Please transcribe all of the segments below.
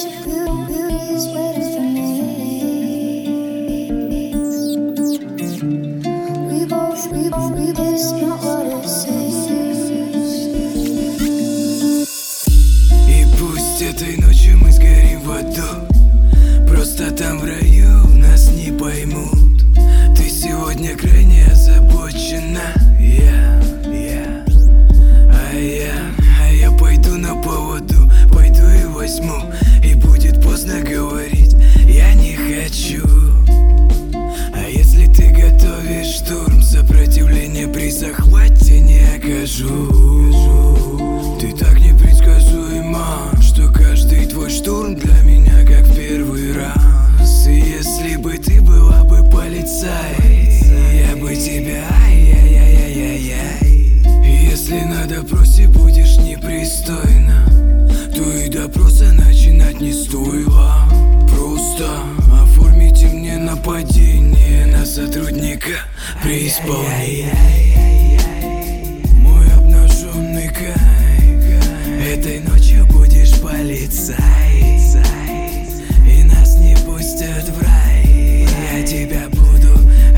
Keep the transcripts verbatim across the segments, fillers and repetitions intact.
И пусть этой ночью мы сгорим в аду, просто там в раю нас не поймут. Ты сегодня крайне озабочена, я, я, а я, а я пойду на поводу, пойду и возьму, и будет поздно говорить, я не хочу. А если ты готовишь штурм, сопротивление при захвате не окажу. Ты так непредсказуема, что каждый твой штурм для меня как в первый раз. И если бы ты была бы полицай, я бы тебя ай-яй-яй-яй-яй. И если на допросе будешь непристойна, то и допроса начинать не стоило. Просто оформите мне нападение на сотрудника при исполнении. Мой обнаженный кайф, этой ночью будешь полицай, и нас не пустят в рай. Я тебя буду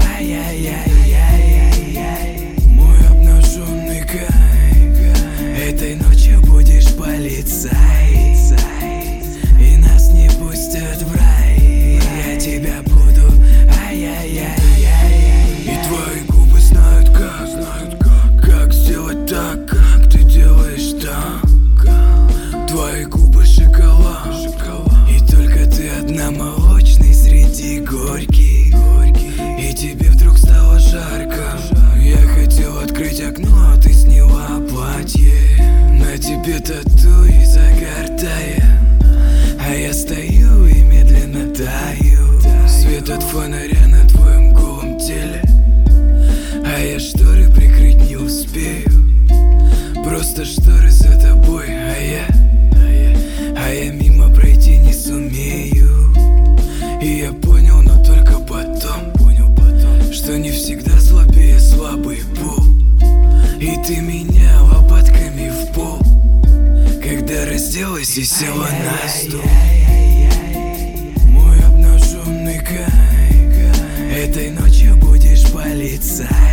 ай-яй-яй-яй-яй. Мой обнаженный кайф, этой ночью будешь полицай, и нас не пустят в рай. Я тебя буду ай-яй-яй-яй. И твои губы знают как, знают как, как сделать так, как ты делаешь так. Твои губы шоколад, шоколад, и только ты одна молочный среди горьких. И тебе вдруг стало жарко. Я хотел открыть окно, а ты сняла платье. На тебе тату и загар тая, а я стою и медленно таю. Свет от фонаря на твоем голом теле, а я шторы прикрыть не успею. Просто шторы за тобой, а я, а я, а я мимо пройти не сумею. И я понял, но только потом, понял потом, что не всегда слабее слабый пол. И ты меня лопатками в пол, когда разделась и села на стул. Мой обнаженный кайф, этой ночью будешь полицай.